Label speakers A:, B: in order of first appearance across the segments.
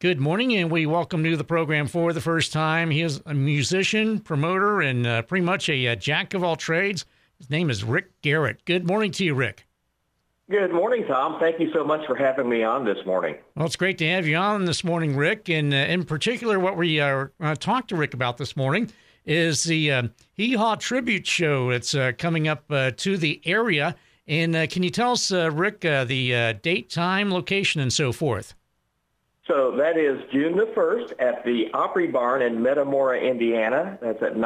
A: Good morning, and we welcome to the program for the first time. He is a musician, promoter, and pretty much a jack of all trades. His name is Rick Garrett. Good morning to you, Rick.
B: Good morning, Tom. Thank you so much for having me on this morning.
A: Well, it's great to have you on this morning, Rick. And in particular, what we talked to Rick about this morning is the Hee Haw Tribute Show. It's coming up to the area. And can you tell us, Rick, the date, time, location, and so forth?
B: So that is June the 1st at the Opry Barn in Metamora, Indiana. That's at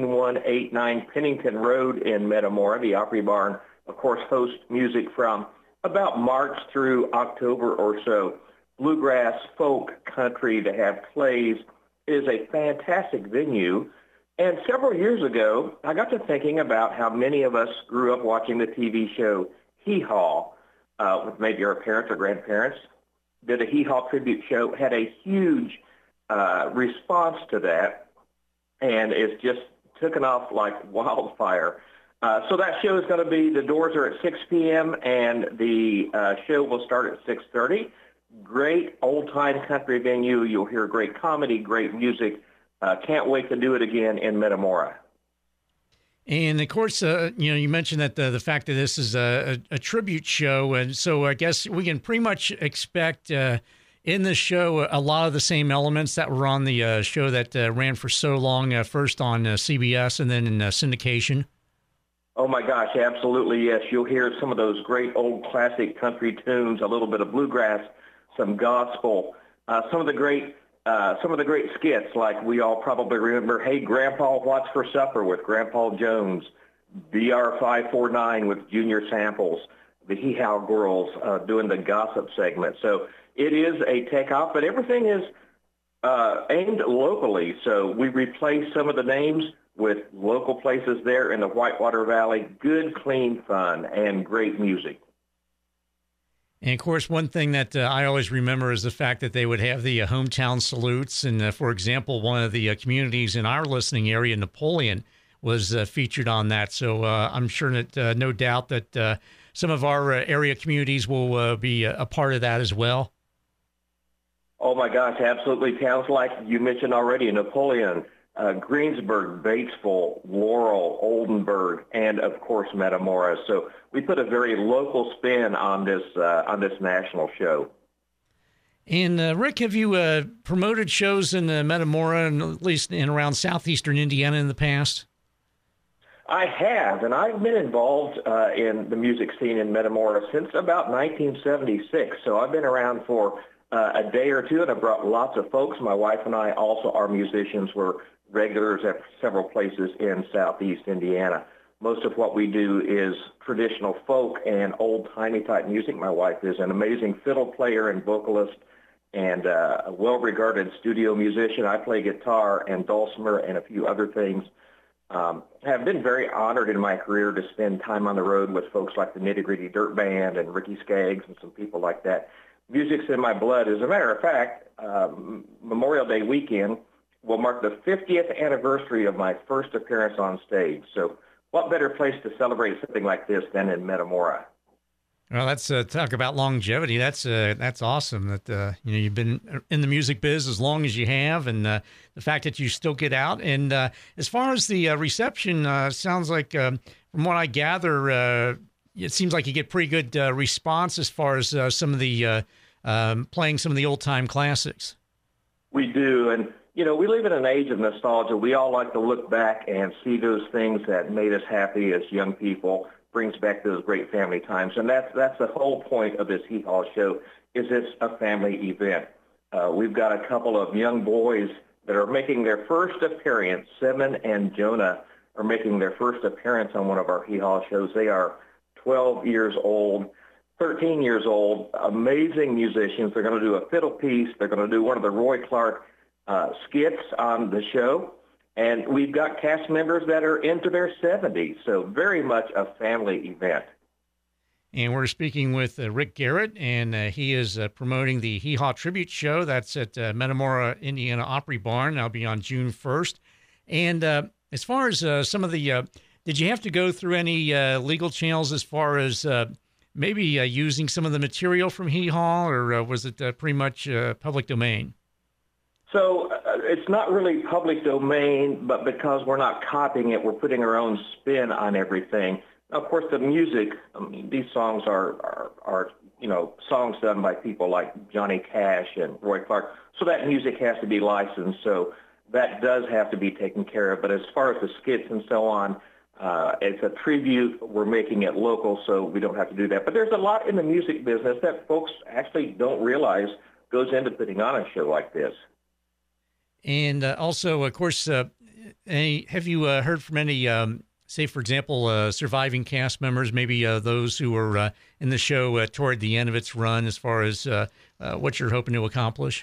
B: 19189 Pennington Road in Metamora. The Opry Barn, of course, hosts music from about March through October or so. Bluegrass, folk, country. They have plays. It is a fantastic venue. And several years ago, I got to thinking about how many of us grew up watching the TV show Hee Haw with maybe our parents or grandparents. Did a Hee Haw tribute show, had a huge response to that, and it's just taken off like wildfire. So that show is going to be, the doors are at 6 p.m., and the show will start at 6:30. Great old-time country venue. You'll hear great comedy, great music. Can't wait to do it again in Metamora.
A: And, of course, you mentioned that the fact that this is a tribute show, and so I guess we can pretty much expect in the show a lot of the same elements that were on the show that ran for so long, first on CBS and then in syndication.
B: Oh, my gosh, absolutely, yes. You'll hear some of those great old classic country tunes, a little bit of bluegrass, some gospel, some of the great skits, like we all probably remember, Hey, Grandpa, What's for Supper with Grandpa Jones, BR 549 with Junior Samples, the Hee Haw Girls doing the gossip segment. So it is a takeoff, but everything is aimed locally. So we replaced some of the names with local places there in the Whitewater Valley. Good, clean fun, and great music.
A: And, of course, one thing that I always remember is the fact that they would have the hometown salutes. And, for example, one of the communities in our listening area, Napoleon, was featured on that. So I'm sure that no doubt that some of our area communities will be a part of that as well.
B: Oh, my gosh, absolutely. Towns like you mentioned already, Napoleon, Greensburg, Batesville, Laurel, Oldenburg, and, of course, Metamora. So we put a very local spin on this national show.
A: And, Rick, have you promoted shows in Metamora, and at least in around southeastern Indiana in the past?
B: I have, and I've been involved in the music scene in Metamora since about 1976. So I've been around for a day or two, and I brought lots of folks. My wife and I also are musicians. We're regulars at several places in southeast Indiana. Most of what we do is traditional folk and old-timey type music. My wife is an amazing fiddle player and vocalist and a well-regarded studio musician. I play guitar and dulcimer and a few other things. Have been very honored in my career to spend time on the road with folks like the Nitty Gritty Dirt Band and Ricky Skaggs and some people like that. Music's in my blood. As a matter of fact, Memorial Day weekend will mark the 50th anniversary of my first appearance on stage. So what better place to celebrate something like this than in Metamora?
A: Well, let's talk about longevity. That's awesome that you've been in the music biz as long as you have, and the fact that you still get out. And as far as the reception, sounds like from what I gather, it seems like you get pretty good response as far as some of the playing some of the old time classics.
B: We do, and we live in an age of nostalgia. We all like to look back and see those things that made us happy as young people. Brings back those great family times, and that's the whole point of this Hee Haw show. Is it's a family event. We've got a couple of young boys that are making their first appearance. Simon and Jonah are making their first appearance on one of our Hee Haw shows. They are 12 years old, 13 years old, amazing musicians. They're going to do a fiddle piece. They're going to do one of the Roy Clark skits on the show. And we've got cast members that are into their 70s, so very much a family event.
A: And we're speaking with Rick Garrett, and he is promoting the Hee Haw Tribute Show. That's at Metamora, Indiana Opry Barn. That'll be on June 1st. And as far as some of the, did you have to go through any legal channels as far as maybe using some of the material from Hee Haw, or was it pretty much public domain?
B: So it's not really public domain, but because we're not copying it, we're putting our own spin on everything. Of course, the music, these songs are songs done by people like Johnny Cash and Roy Clark. So that music has to be licensed. So that does have to be taken care of. But as far as the skits and so on, it's a tribute. We're making it local, so we don't have to do that. But there's a lot in the music business that folks actually don't realize goes into putting on a show like this.
A: And also, of course, have you heard from any, say, for example, surviving cast members, maybe those who were in the show toward the end of its run, as far as what you're hoping to accomplish?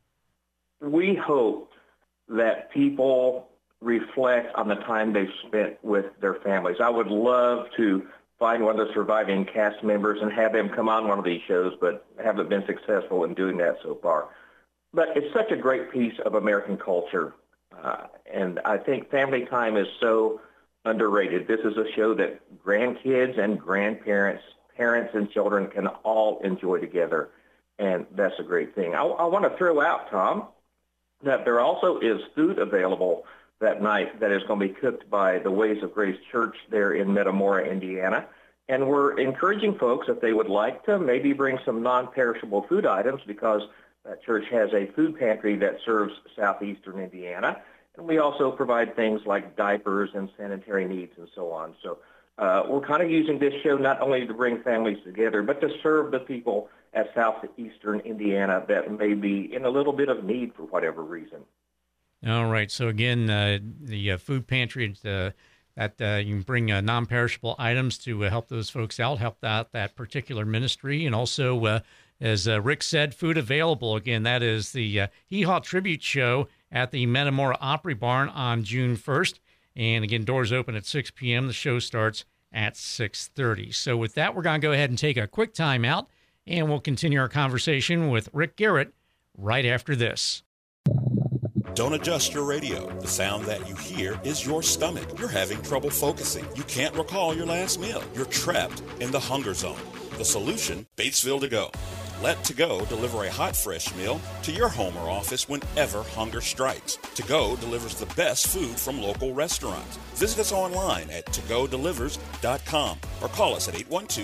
B: We hope that people reflect on the time they've spent with their families. I would love to find one of the surviving cast members and have them come on one of these shows, but haven't been successful in doing that so far. But it's such a great piece of American culture, and I think family time is so underrated. This is a show that grandkids and grandparents, parents and children can all enjoy together, and that's a great thing. I want to throw out, Tom, that there also is food available that night that is going to be cooked by the Ways of Grace Church there in Metamora, Indiana. And we're encouraging folks, if they would like to, maybe bring some non-perishable food items, because that church has a food pantry that serves southeastern Indiana. And we also provide things like diapers and sanitary needs and so on. So we're kind of using this show not only to bring families together, but to serve the people at southeastern Indiana that may be in a little bit of need for whatever reason.
A: All right. So again, the food pantry that you can bring non-perishable items to help those folks out, help out that particular ministry, and also, as Rick said, food available. Again, that is the Hee Haw Tribute Show at the Metamora Opry Barn on June 1st. And again, doors open at 6 p.m. The show starts at 6:30. So with that, we're going to go ahead and take a quick time out, and we'll continue our conversation with Rick Garrett right after this.
C: Don't adjust your radio. The sound that you hear is your stomach. You're having trouble focusing. You can't recall your last meal. You're trapped in the hunger zone. The solution, Batesville To Go. Let To Go deliver a hot, fresh meal to your home or office whenever hunger strikes. To Go delivers the best food from local restaurants. Visit us online at togodelivers.com or call us at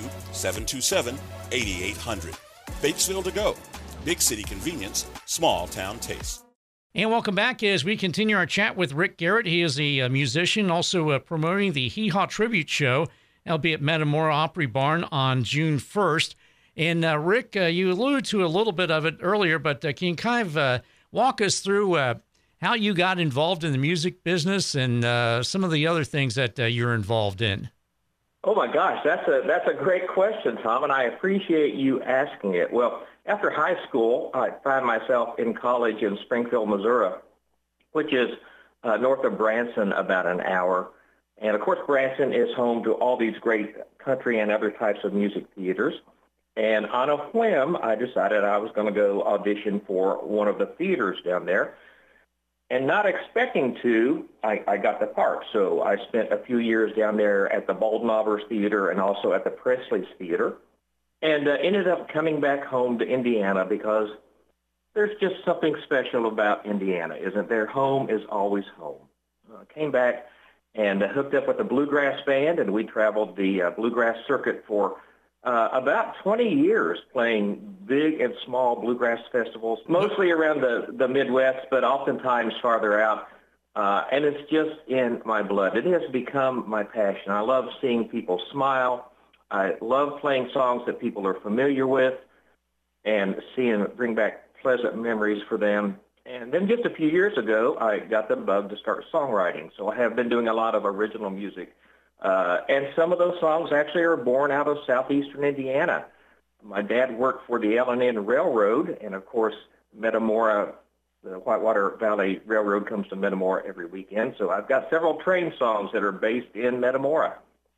C: 812-727-8800. Batesville To Go. Big city convenience, small town taste.
A: And welcome back as we continue our chat with Rick Garrett. He is a musician, also promoting the Hee Haw Tribute Show. That'll be at Metamora Opry Barn on June 1st. And Rick, you alluded to a little bit of it earlier, but can you kind of walk us through how you got involved in the music business and some of the other things that you're involved in?
B: Oh my gosh, that's a great question, Tom, and I appreciate you asking it. Well, after high school, I found myself in college in Springfield, Missouri, which is north of Branson, about an hour. And of course, Branson is home to all these great country and other types of music theaters. And on a whim, I decided I was going to go audition for one of the theaters down there. And not expecting to, I got the part. So I spent a few years down there at the Boldenauers Theater and also at the Presley's Theater, and ended up coming back home to Indiana because there's just something special about Indiana, isn't there? Home is always home. Came back and hooked up with a bluegrass band, and we traveled the bluegrass circuit for about 20 years, playing big and small bluegrass festivals, mostly around the Midwest, but oftentimes farther out. And it's just in my blood. It has become my passion. I love seeing people smile. I love playing songs that people are familiar with and bring back pleasant memories for them. And then just a few years ago, I got the bug to start songwriting. So I have been doing a lot of original music. And some of those songs actually are born out of southeastern Indiana. My dad worked for the L&N Railroad, and of course, Metamora, the Whitewater Valley Railroad comes to Metamora every weekend. So I've got several train songs that are based in Metamora.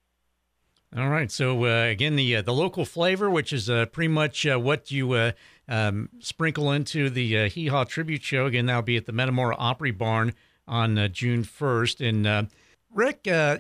A: All right. So, again, the local flavor, which is pretty much what you sprinkle into the Hee Haw Tribute Show. Again, that'll be at the Metamora Opry Barn on June 1st. And, Rick,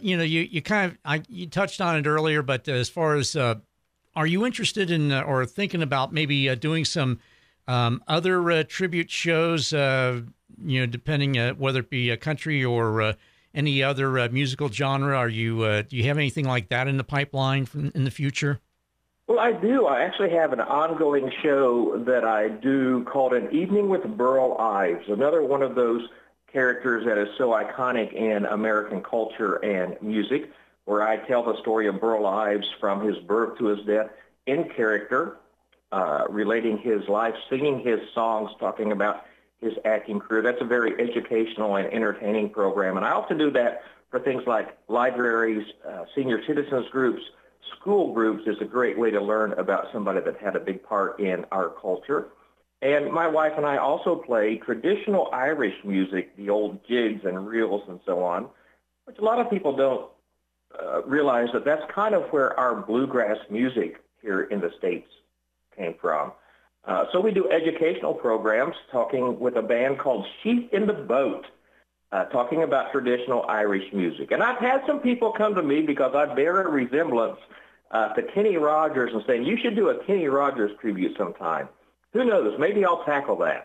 A: you touched on it earlier, but as far as are you interested in or thinking about maybe doing some Other tribute shows, depending whether it be a country or any other musical genre, do you have anything like that in the pipeline in the future?
B: Well, I do. I actually have an ongoing show that I do called An Evening with Burl Ives, another one of those characters that is so iconic in American culture and music, where I tell the story of Burl Ives from his birth to his death in character, relating his life, singing his songs, talking about his acting career. That's a very educational and entertaining program. And I also do that for things like libraries, senior citizens groups, school groups is a great way to learn about somebody that had a big part in our culture. And my wife and I also play traditional Irish music, the old jigs and reels and so on, which a lot of people don't realize that that's kind of where our bluegrass music here in the States came from. So we do educational programs, talking with a band called Sheep in the Boat, talking about traditional Irish music. And I've had some people come to me because I bear a resemblance to Kenny Rogers and saying, you should do a Kenny Rogers tribute sometime. Who knows? Maybe I'll tackle that.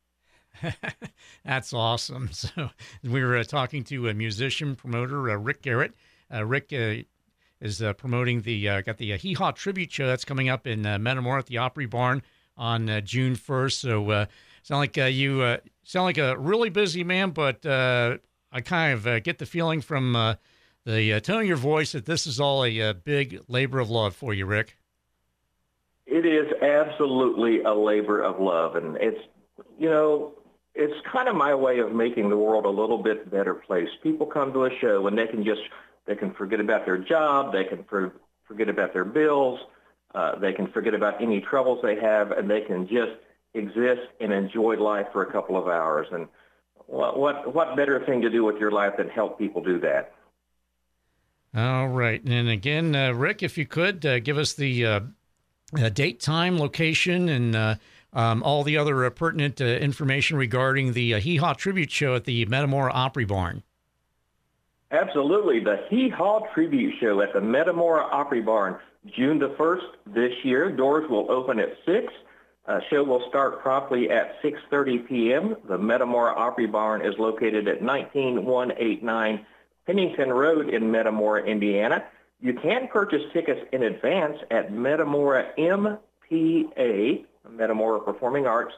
A: That's awesome. So we were talking to a musician, promoter, Rick Garrett. Rick is promoting got the Hee Haw Tribute Show that's coming up in Metamora at the Opry Barn on June 1st. So sound like you sound like a really busy man, but I kind of get the feeling from the tone of your voice that this is all a big labor of love for you, Rick.
B: It is absolutely a labor of love, and it's kind of my way of making the world a little bit better place. People come to a show and they can forget about their job, they can forget about their bills, they can forget about any troubles they have, and they can just exist and enjoy life for a couple of hours. And what better thing to do with your life than help people do that?
A: All right. And again, Rick, if you could give us the date, time, location, and all the other pertinent information regarding the Hee Haw Tribute Show at the Metamora Opry Barn.
B: Absolutely. The Hee Haw Tribute Show at the Metamora Opry Barn, June the 1st this year. Doors will open at 6. Show will start promptly at 6:30 p.m. The Metamora Opry Barn is located at 19189 Pennington Road in Metamora, Indiana. You can purchase tickets in advance at Metamora MPA, Metamora Performing Arts,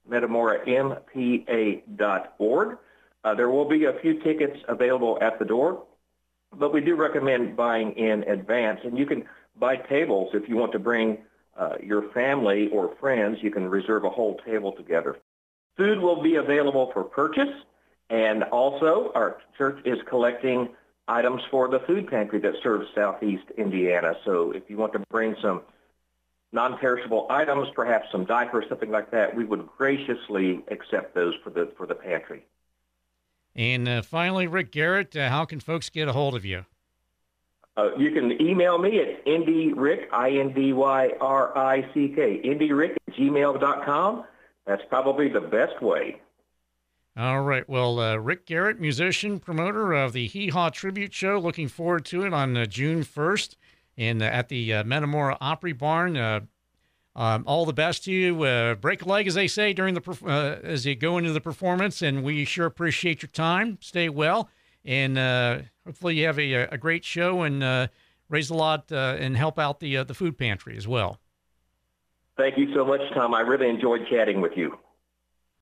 B: metamora.mpa.org. There will be a few tickets available at the door, but we do recommend buying in advance. And you can buy tables if you want to bring your family or friends. You can reserve a whole table together. Food will be available for purchase, and also our church is collecting items for the food pantry that serves Southeast Indiana. So if you want to bring some non-perishable items, perhaps some diapers, something like that, we would graciously accept those for the pantry.
A: And finally, Rick Garrett, how can folks get a hold of you?
B: You can email me at indyrick, INDYRICK, indyrick@gmail.com. That's probably the best way.
A: All right. Well, Rick Garrett, musician, promoter of the Hee Haw Tribute Show. Looking forward to it on June 1st and at the Metamora Opry Barn. All the best to you. Break a leg, as they say, during as you go into the performance, and we sure appreciate your time. Stay well, and hopefully you have a great show and raise a lot and help out the food pantry as well.
B: Thank you so much, Tom. I really enjoyed chatting with you.